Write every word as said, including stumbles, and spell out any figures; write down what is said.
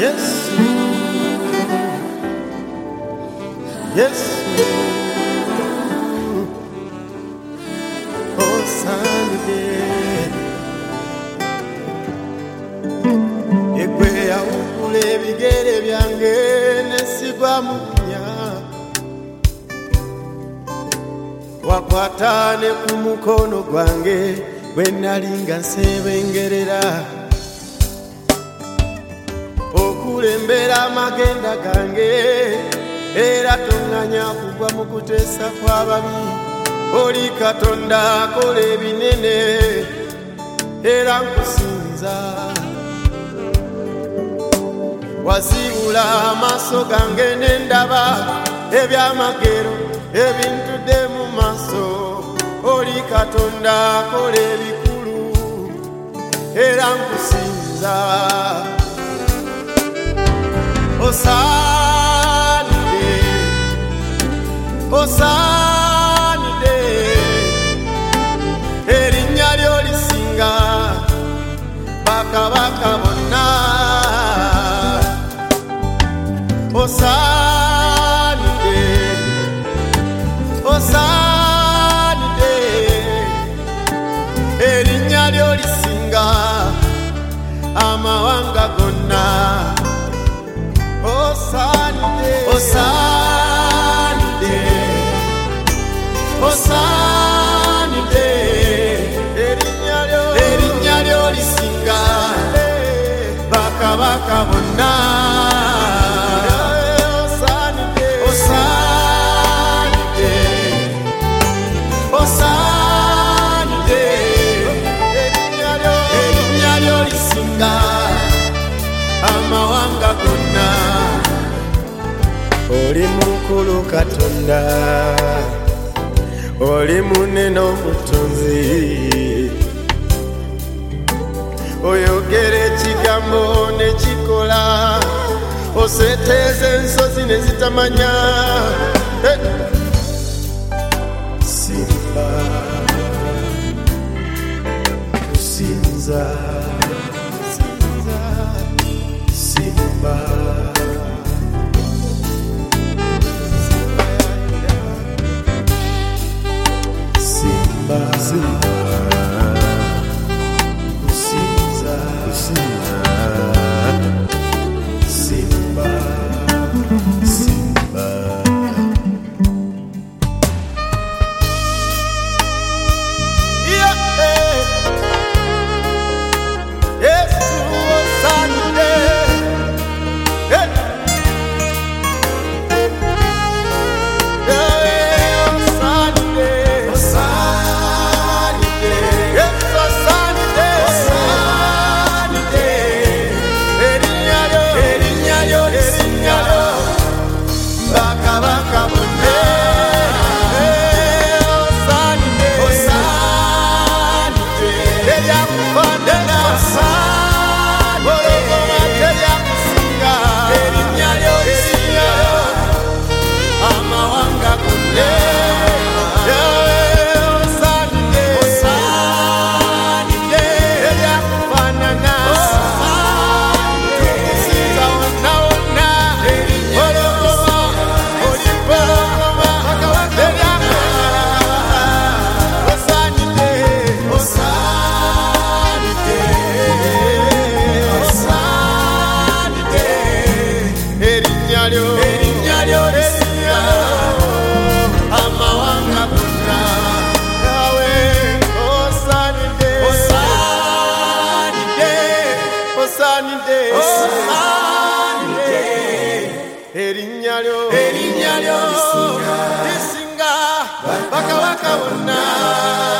Yes, yes, oh Sunday, ekwe ya ukule bigere byange nesigwa munya, wakwatane ku mukono gwange bwe nalinga nsebengerera. Okulembera amagenda gange era tonganya kugwa mu kuteesa kw'ababi. Oli Katonda akola ebinene era nkusinza. Wasiibula amaaso gange ne ndaba ebyamagero ebintudde mu maaso. Oli Katonda akola ebikulu era nkusinza. Osanide, osanide, erinnya lyo lisinga bakabaka bonna. Osanide, osanide, erinnya lyo lisinga amawanga gonna. Osanide, osanide, osanide, erinnya lyo erinnya lyo lisinga bakabaka bonna. Osanide, osanide, osanide, erinnya lyo erinnya lyo lisinga amawanga gonna. Oli mukulu Katonda, oli munene omutonzi, oyogera ekigambo ne kikola, oseeteeza ensozi ne zitamanya. Hey! Simba kusinza, Simba Simba, Simba, kusinza, kusinza, Simba, Simba. Yeah, yes, Sunday. Hey. Erinnya lyo erinnya lyo lisinga bakabaka bonna.